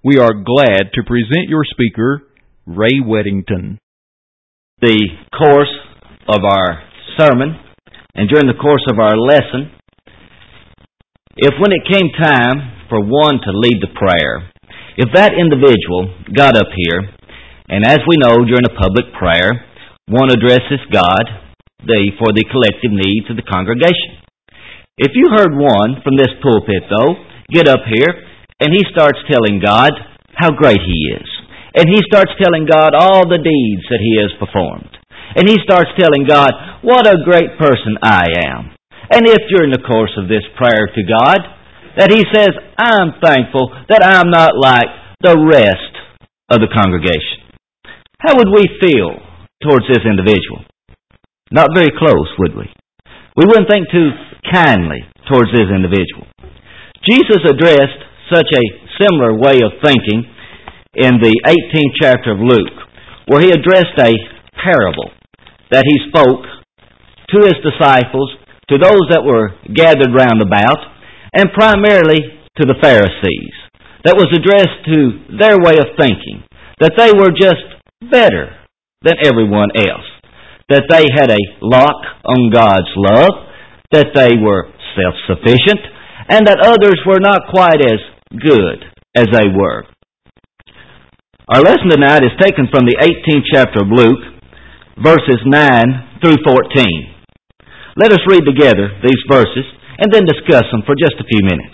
We are glad to present your speaker, Ray Weddington. The course of our sermon, and during the course of our lesson, if when it came time for one to lead the prayer, if that individual got up here, and as we know during a public prayer, one addresses God for the collective needs of the congregation. If you heard one from this pulpit, though, get up here, and he starts telling God how great He is, and he starts telling God all the deeds that He has performed, and he starts telling God what a great person I am. And if during the course of this prayer to God, that he says, I'm thankful that I'm not like the rest of the congregation, how would we feel towards this individual? Not very close, would we? We wouldn't think too kindly towards this individual. Jesus addressed such a similar way of thinking in the 18th chapter of Luke, where he addressed a parable that he spoke to his disciples, to those that were gathered round about, and primarily to the Pharisees, that was addressed to their way of thinking, that they were just better than everyone else, that they had a lock on God's love, that they were self-sufficient, and that others were not quite as good as they were. Our lesson tonight is taken from the 18th chapter of Luke, verses 9 through 14. Let us read together these verses and then discuss them for just a few minutes.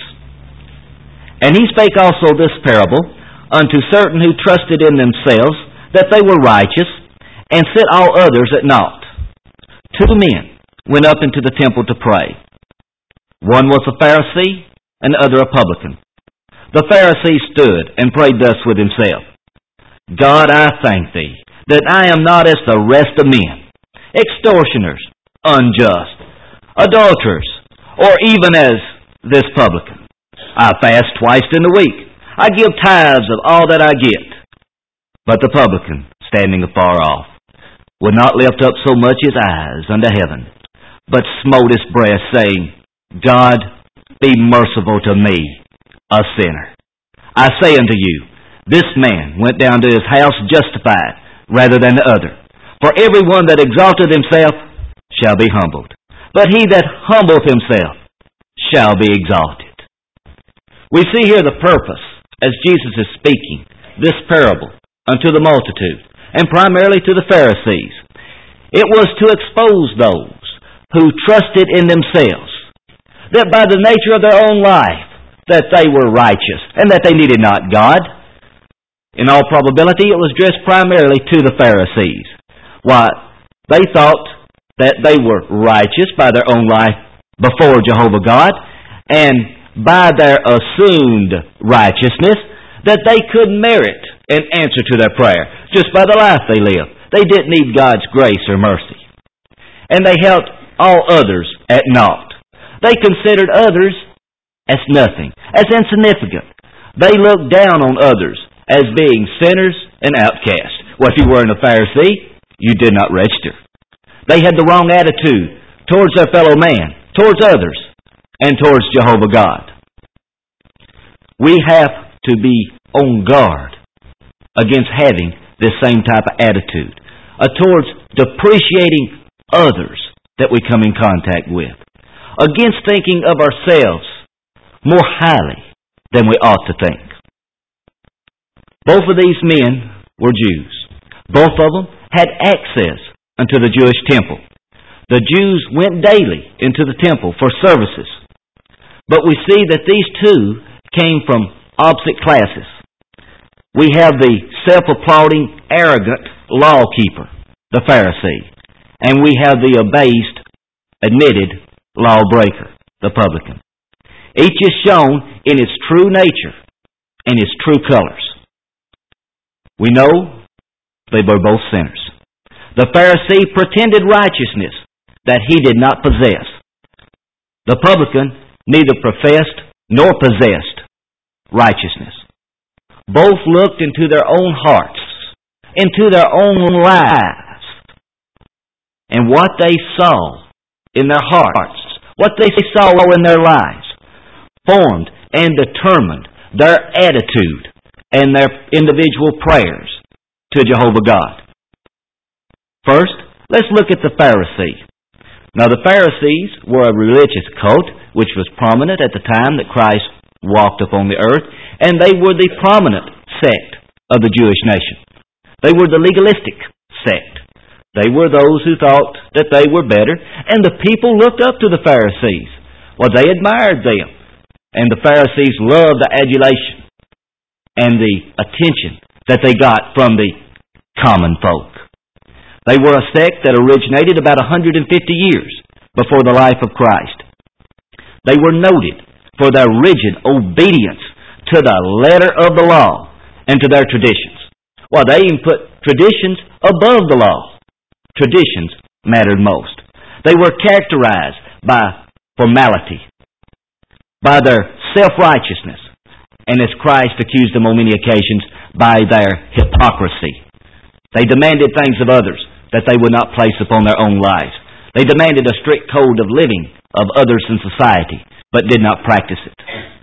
And he spake also this parable unto certain who trusted in themselves that they were righteous, and set all others at naught. 2 men went up into the temple to pray. One was a Pharisee, and the other a publican. The Pharisee stood and prayed thus with himself, God, I thank Thee that I am not as the rest of men, extortioners, unjust, adulterers, or even as this publican. I fast twice in the week. I give tithes of all that I get. But the publican, standing afar off, would not lift up so much his eyes unto heaven, but smote his breast, saying, God, be merciful to me, a sinner. I say unto you, this man went down to his house justified rather than the other. For every one that exalteth himself shall be humbled, but he that humbleth himself shall be exalted. We see here the purpose, as Jesus is speaking this parable unto the multitude, and primarily to the Pharisees. It was to expose those who trusted in themselves, that by the nature of their own life, that they were righteous, and that they needed not God. In all probability, it was addressed primarily to the Pharisees. Why, they thought that they were righteous by their own life before Jehovah God, and by their assumed righteousness, that they could merit an answer to their prayer just by the life they lived. They didn't need God's grace or mercy. And they held all others at naught. They considered others as nothing, as insignificant. They looked down on others as being sinners and outcasts. Well, if you weren't a Pharisee, you did not register. They had the wrong attitude towards their fellow man, towards others, and towards Jehovah God. We have to be on guard against having this same type of attitude, towards depreciating others that we come in contact with, against thinking of ourselves more highly than we ought to think. Both of these men were Jews. Both of them had access unto the Jewish temple. The Jews went daily into the temple for services. But we see that these two came from opposite classes. We have the self-applauding, arrogant lawkeeper, the Pharisee, and we have the abased, admitted lawbreaker, the publican. Each is shown in its true nature and its true colors. We know they were both sinners. The Pharisee pretended righteousness that he did not possess. The publican neither professed nor possessed righteousness. Both looked into their own hearts, into their own lives, and what they saw in their hearts, what they saw in their lives, formed and determined their attitude and their individual prayers to Jehovah God. First, let's look at the Pharisees. Now, the Pharisees were a religious cult which was prominent at the time that Christ walked upon the earth, and they were the prominent sect of the Jewish nation. They were the legalistic sect. They were those who thought that they were better, and the people looked up to the Pharisees. Well, they admired them, and the Pharisees loved the adulation and the attention that they got from the common folk. They were a sect that originated about 150 years before the life of Christ. They were noted for their rigid obedience to the letter of the law and to their traditions. Well, they even put traditions above the law. Traditions mattered most. They were characterized by formality, by their self-righteousness, and as Christ accused them on many occasions, by their hypocrisy. They demanded things of others that they would not place upon their own lives. They demanded a strict code of living of others in society, but did not practice it.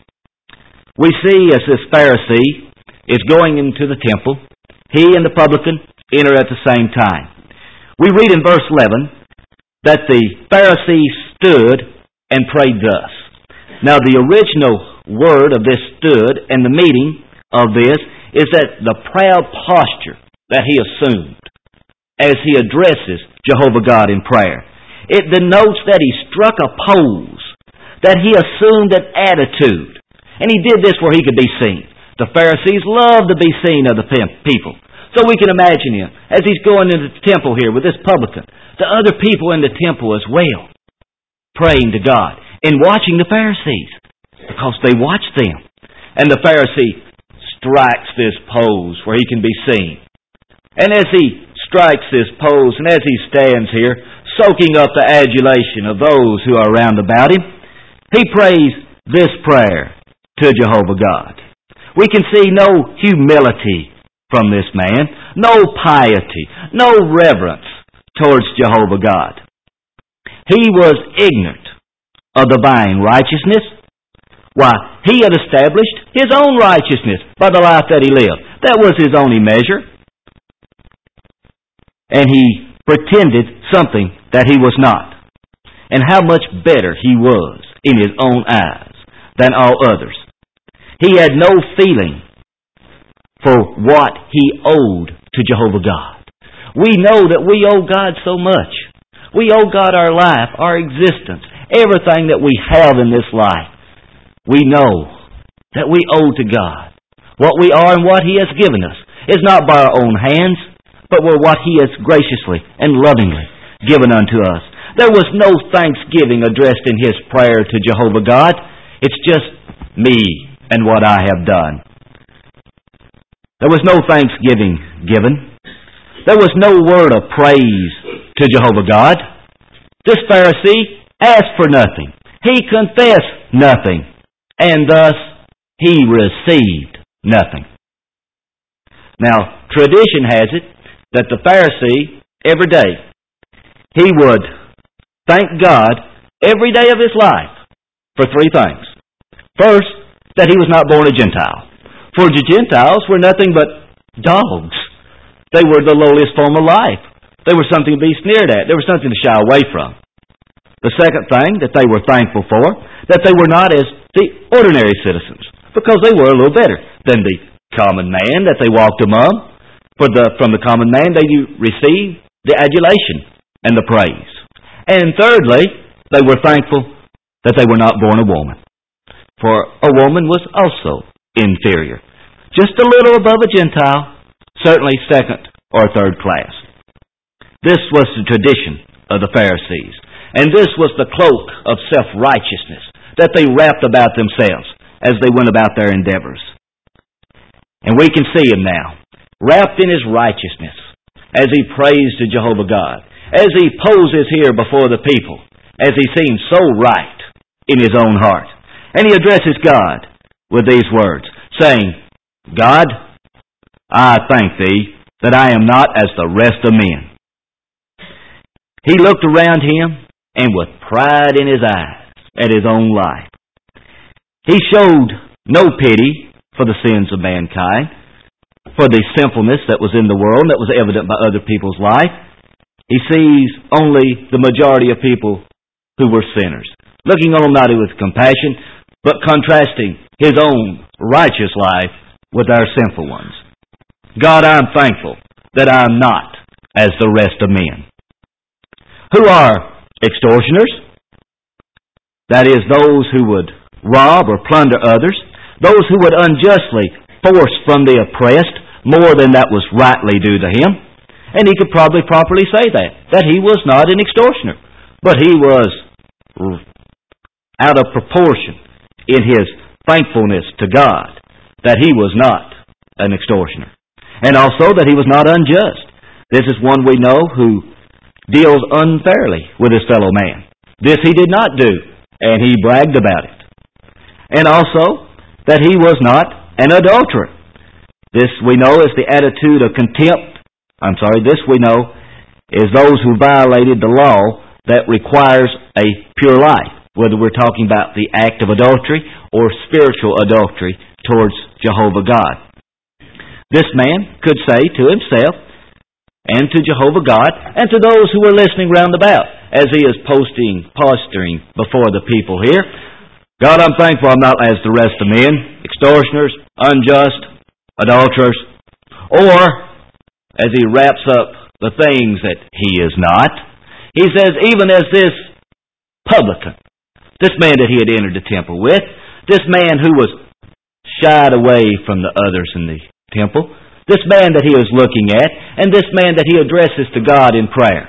We see as this Pharisee is going into the temple, he and the publican enter at the same time. We read in verse 11 that the Pharisee stood and prayed thus. Now, the original word of this stood and the meaning of this is that the proud posture that he assumed as he addresses Jehovah God in prayer. It denotes that he struck a pose, that he assumed an attitude. And he did this where he could be seen. The Pharisees loved to be seen of the people. So we can imagine him as he's going into the temple here with this publican, the other people in the temple as well, praying to God and watching the Pharisees because they watched them. And the Pharisee strikes this pose where he can be seen. And as he strikes this pose and as he stands here, soaking up the adulation of those who are round about him, he prays this prayer to Jehovah God. We can see no humility from this man, no piety, no reverence towards Jehovah God. He was ignorant of divine righteousness. Why, he had established his own righteousness by the life that he lived. That was his only measure. And he pretended something that he was not. And how much better he was in his own eyes than all others. He had no feeling for what he owed to Jehovah God. We know that we owe God so much. We owe God our life, our existence, everything that we have in this life. We know that we owe to God. What we are and what He has given us is not by our own hands, but were what He has graciously and lovingly given unto us. There was no thanksgiving addressed in his prayer to Jehovah God. It's just me and what I have done. There was no thanksgiving given. There was no word of praise to Jehovah God. This Pharisee asked for nothing. He confessed nothing. And thus he received nothing. Now, tradition has it that the Pharisee, every day, he would thank God every day of his life for three things. First, that he was not born a Gentile. For the Gentiles were nothing but dogs. They were the lowliest form of life. They were something to be sneered at. They were something to shy away from. The second thing that they were thankful for, that they were not as the ordinary citizens, because they were a little better than the common man that they walked among. From the common man they received the adulation and the praise. And thirdly, they were thankful that they were not born a woman. For a woman was also inferior. Just a little above a Gentile, certainly second or third class. This was the tradition of the Pharisees. And this was the cloak of self-righteousness that they wrapped about themselves as they went about their endeavors. And we can see him now, wrapped in his righteousness, as he prays to Jehovah God, as he poses here before the people, as he seems so right in his own heart. And he addresses God with these words, saying, God, I thank thee that I am not as the rest of men. He looked around him, and with pride in his eyes at his own life. He showed no pity for the sins of mankind, for the sinfulness that was in the world, that was evident by other people's life. He sees only the majority of people who were sinners, looking on them not with compassion, but contrasting His own righteous life with our sinful ones. God, I'm thankful that I'm not as the rest of men. Who are extortioners? That is, those who would rob or plunder others, those who would unjustly force from the oppressed more than that was rightly due to him. And he could probably properly say that he was not an extortioner, but he was out of proportion in his thankfulness to God that he was not an extortioner, and also that he was not unjust. This is one we know who deals unfairly with his fellow man. This he did not do, and he bragged about it. And also that he was not an adulterer. This we know is the attitude of contempt. This we know is those who violated the law that requires a pure life, whether we're talking about the act of adultery or spiritual adultery towards Jehovah God. This man could say to himself and to Jehovah God and to those who are listening round about as he is posturing before the people here, God, I'm thankful I'm not as the rest of men, extortioners, unjust, adulterers, or as he wraps up the things that he is not, he says, even as this publican, this man that he had entered the temple with, this man who was shied away from the others in the temple, this man that he was looking at, and this man that he addresses to God in prayer.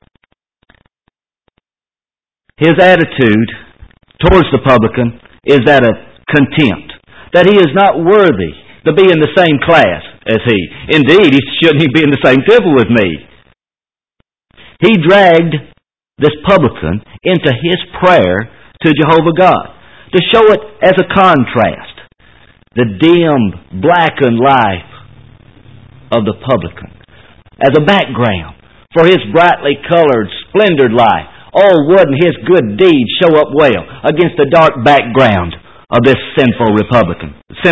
His attitude towards the publican is that of contempt, that he is not worthy to be in the same class as he. Indeed, he shouldn't even be in the same temple with me. He dragged this publican into his prayer to Jehovah God to show it as a contrast. The dim, blackened life of the publican as a background for his brightly colored, splendored life. Oh, wouldn't his good deeds show up well against the dark background of this sinful publican?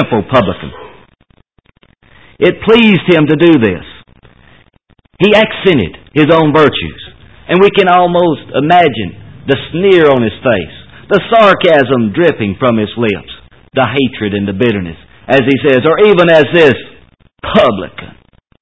It pleased him to do this. He accented his own virtues, and we can almost imagine the sneer on his face, the sarcasm dripping from his lips, the hatred and the bitterness, as he says, or even as this publican.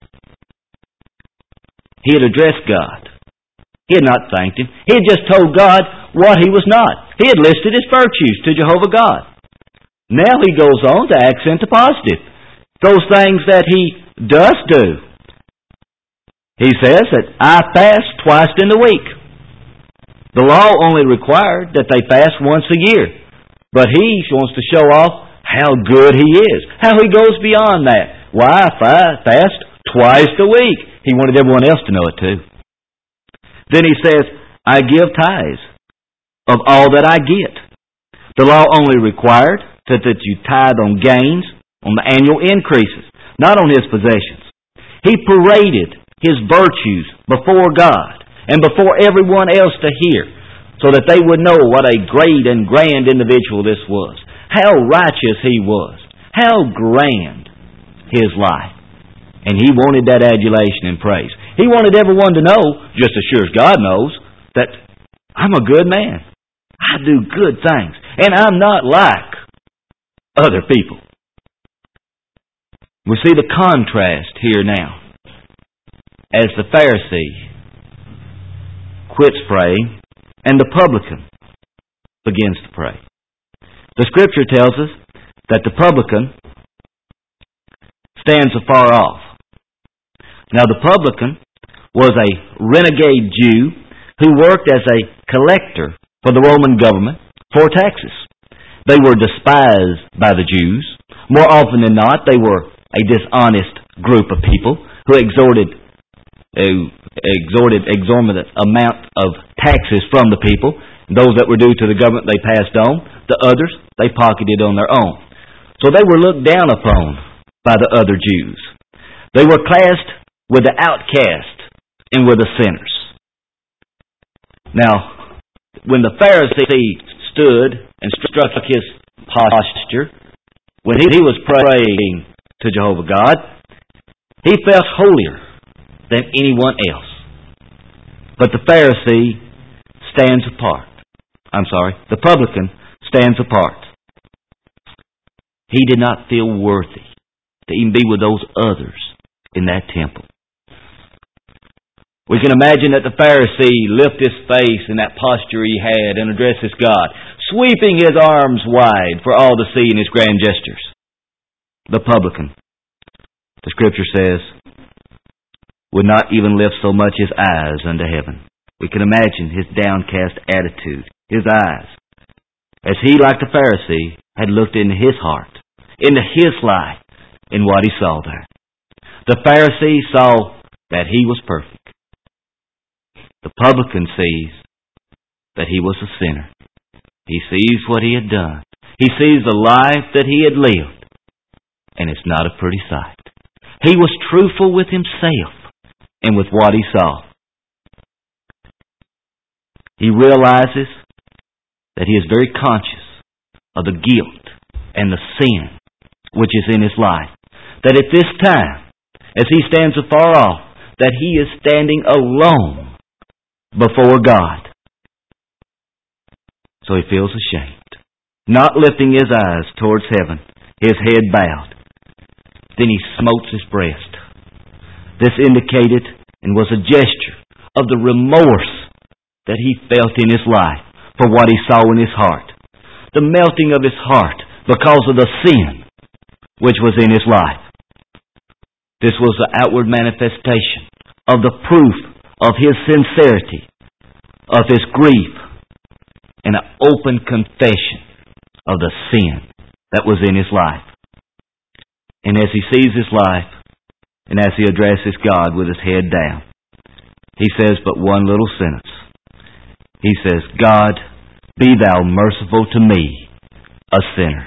He had addressed God. He had not thanked Him. He had just told God what he was not. He had listed his virtues to Jehovah God. Now he goes on to accent the positive, those things that he does do. He says that I fast twice in the week. The law only required that they fast once a year, but he wants to show off how good he is, how he goes beyond that. Why I fast twice a week? He wanted everyone else to know it too. Then he says, I give tithes of all that I get. The law only required that you tithe on gains, on the annual increases, not on his possessions. He paraded his virtues before God and before everyone else to hear, so that they would know what a great and grand individual this was, how righteous he was, how grand his life. And he wanted that adulation and praise. He wanted everyone to know, just as sure as God knows, that I'm a good man. I do good things. And I'm not like other people. We see the contrast here now. As the Pharisee quits praying and the publican begins to pray. The Scripture tells us that the publican stands afar off. Now the publican was a renegade Jew who worked as a collector for the Roman government for taxes. They were despised by the Jews. More often than not, they were a dishonest group of people who extorted exorbitant amount of taxes from the people. Those that were due to the government they passed on. The others they pocketed on their own. So they were looked down upon by the other Jews. They were classed with the outcast and with the sinners. Now, when the Pharisee stood and struck his posture, when he was praying to Jehovah God, he felt holier than anyone else. But the Pharisee stands apart. The publican stands apart. He did not feel worthy to even be with those others in that temple. We can imagine that the Pharisee lift his face in that posture he had and addresses God, sweeping his arms wide for all to see in his grand gestures. The publican, the Scripture says, would not even lift so much his eyes unto heaven. We can imagine his downcast attitude, his eyes, as he, like the Pharisee, had looked into his heart, into his life, in what he saw there. The Pharisee saw that he was perfect. The publican sees that he was a sinner. He sees what he had done. He sees the life that he had lived. And it's not a pretty sight. He was truthful with himself and with what he saw. He realizes that he is very conscious of the guilt and the sin which is in his life. That at this time, as he stands afar off, that he is standing alone before God. So he feels ashamed, not lifting his eyes towards heaven, his head bowed. Then he smotes his breast. This indicated and was a gesture of the remorse that he felt in his life for what he saw in his heart. The melting of his heart because of the sin which was in his life. This was the outward manifestation of the proof of his sincerity, of his grief, and an open confession of the sin that was in his life. And as he sees his life, and as he addresses God with his head down, he says but one little sentence. He says, God, be thou merciful to me, a sinner.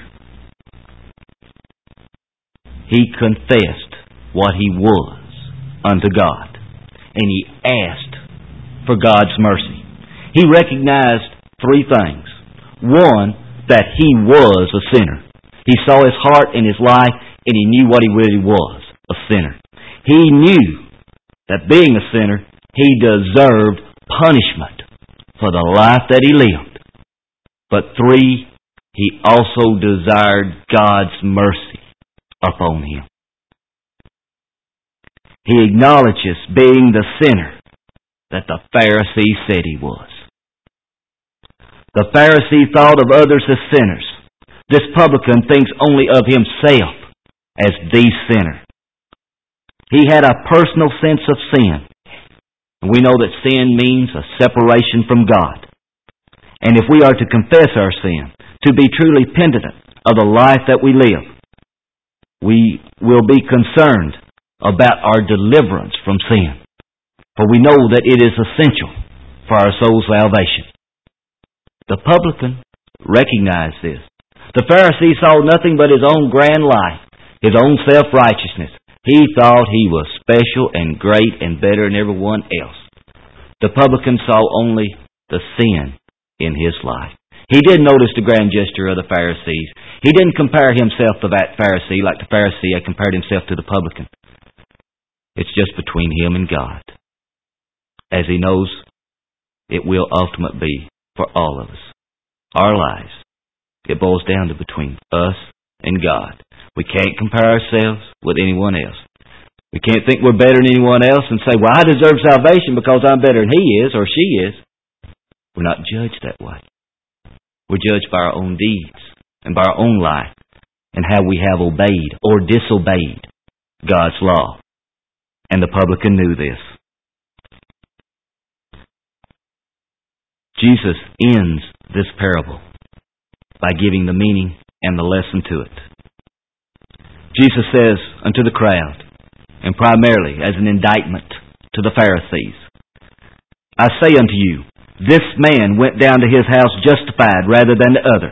He confessed what he was unto God, and he asked for God's mercy. He recognized three things. One, that he was a sinner. He saw his heart and his life, and he knew what he really was, a sinner. He knew that being a sinner, he deserved punishment for the life that he lived. But three, he also desired God's mercy upon him. He acknowledges being the sinner that the Pharisee said he was. The Pharisee thought of others as sinners. This publican thinks only of himself as the sinner. He had a personal sense of sin. We know that sin means a separation from God. And if we are to confess our sin, to be truly penitent of the life that we live, we will be concerned about our deliverance from sin. For we know that it is essential for our soul's salvation. The publican recognized this. The Pharisee saw nothing but his own grand life, his own self-righteousness. He thought he was special and great and better than everyone else. The publican saw only the sin in his life. He didn't notice the grand gesture of the Pharisees. He didn't compare himself to that Pharisee like the Pharisee had compared himself to the publican. It's just between him and God. As he knows, it will ultimately be for all of us. Our lives. It boils down to between us and God. We can't compare ourselves with anyone else. We can't think we're better than anyone else and say, well, I deserve salvation because I'm better than he is or she is. We're not judged that way. We're judged by our own deeds and by our own life and how we have obeyed or disobeyed God's law. And the publican knew this. Jesus ends this parable by giving the meaning and the lesson to it. Jesus says unto the crowd, and primarily as an indictment to the Pharisees, I say unto you, this man went down to his house justified rather than the other.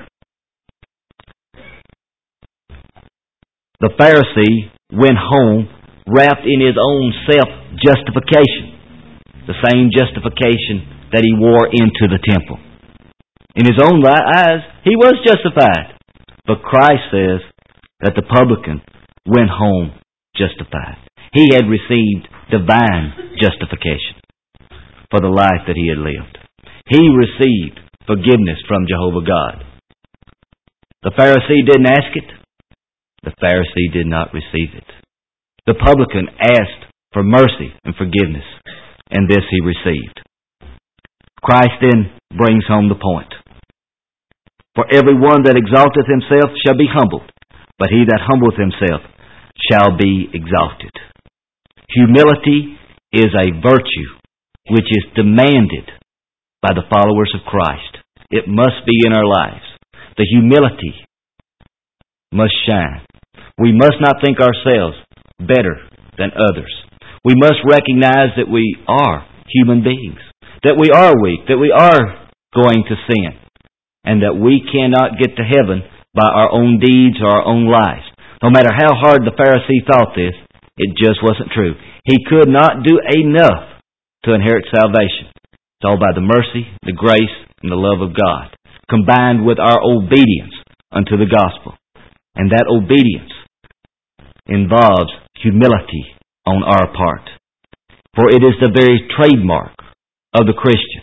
The Pharisee went home wrapped in his own self-justification, the same justification that he wore into the temple. In his own eyes, he was justified. But Christ says, that the publican went home justified. He had received divine justification for the life that he had lived. He received forgiveness from Jehovah God. The Pharisee didn't ask it. The Pharisee did not receive it. The publican asked for mercy and forgiveness, and this he received. Christ then brings home the point. For every one that exalteth himself shall be humbled, but he that humbleth himself shall be exalted. Humility is a virtue which is demanded by the followers of Christ. It must be in our lives. The humility must shine. We must not think ourselves better than others. We must recognize that we are human beings, that we are weak, that we are going to sin, and that we cannot get to heaven by our own deeds or our own lives. No matter how hard the Pharisee thought this, it just wasn't true. He could not do enough to inherit salvation. It's all by the mercy, the grace, and the love of God, combined with our obedience unto the gospel. And that obedience involves humility on our part. For it is the very trademark of the Christian.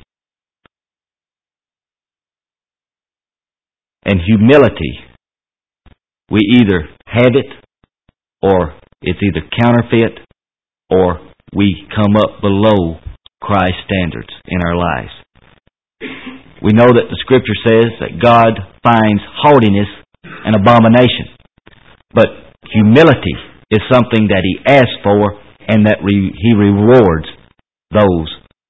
And humility, we either have it, or it's either counterfeit, or we come up below Christ's standards in our lives. We know that the Scripture says that God finds haughtiness an abomination. But humility is something that He asks for, and that He rewards those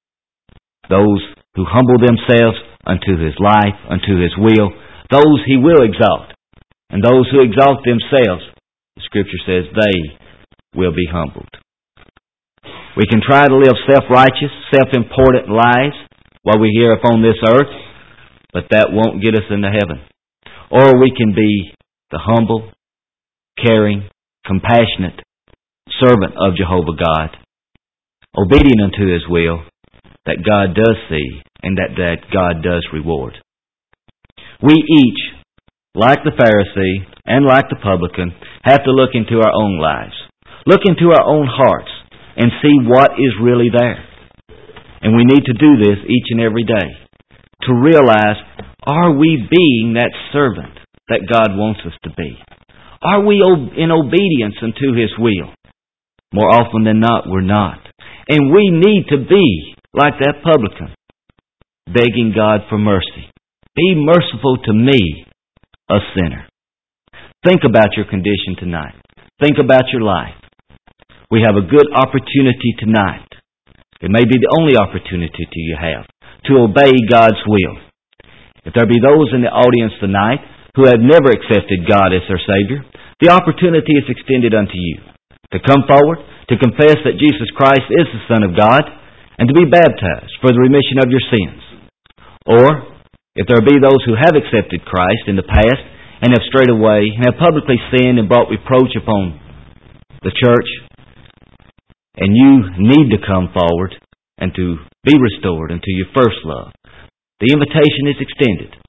who humble themselves unto His life, unto His will. Those He will exalt. And those who exalt themselves, the Scripture says, they will be humbled. We can try to live self-righteous, self-important lives while we're here upon this earth, but that won't get us into heaven. Or we can be the humble, caring, compassionate servant of Jehovah God, obedient unto His will, that God does see and that God does reward. We each, like the Pharisee and like the publican, have to look into our own lives, look into our own hearts, and see what is really there. And we need to do this each and every day to realize, are we being that servant that God wants us to be? Are we in obedience unto His will? More often than not, we're not. And we need to be like that publican, begging God for mercy. Be merciful to me, a sinner. Think about your condition tonight. Think about your life. We have a good opportunity tonight. It may be the only opportunity you have to obey God's will. If there be those in the audience tonight who have never accepted God as their Savior, the opportunity is extended unto you to come forward, to confess that Jesus Christ is the Son of God, and to be baptized for the remission of your sins. Or, if there be those who have accepted Christ in the past and have strayed away and have publicly sinned and brought reproach upon the church, and you need to come forward and to be restored unto your first love, the invitation is extended.